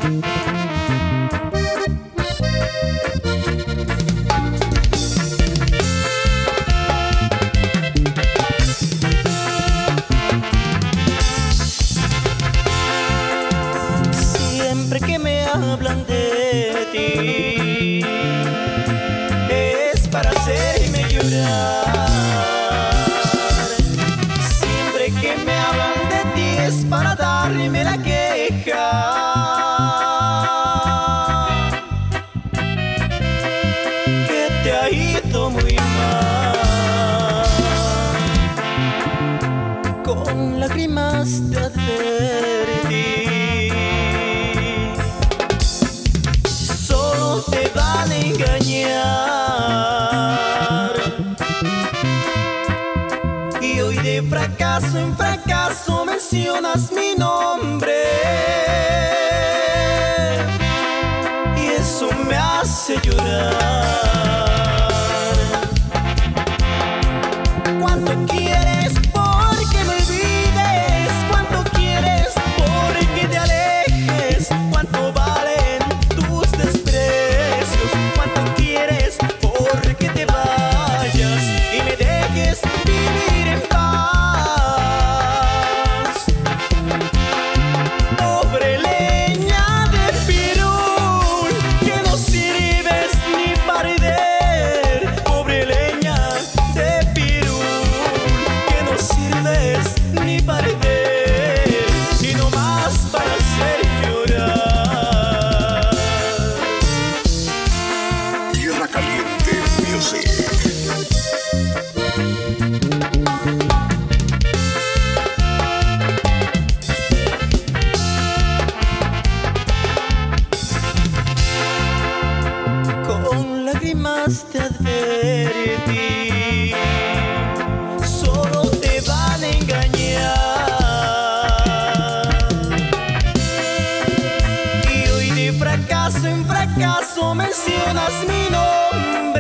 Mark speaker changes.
Speaker 1: Siempre que me hablan de ti es para hacerme llorar. Siempre que me hablan de ti es para darme la queja. Que te ha ido muy mal. Con lágrimas te advertí. Te van a engañar y hoy de fracaso en fracaso mencionas mi nombre y eso me hace llorar. ¿Cuánto quieres porque me olvides? ¿Cuánto quieres porque te alejes? ¿Cuánto valen tus desprecios? ¿Cuánto quieres porque te vayas y me dejes vivir en paz? Pobre leña de pirul que no sirves ni para arder. Pobre leña de pirul que no sirves ni para arder y no más para hacer llorar.
Speaker 2: Tierra Caliente Music.
Speaker 1: Con lágrimas te advertí, solo te van a engañar y hoy de fracaso en fracaso mencionas mi nombre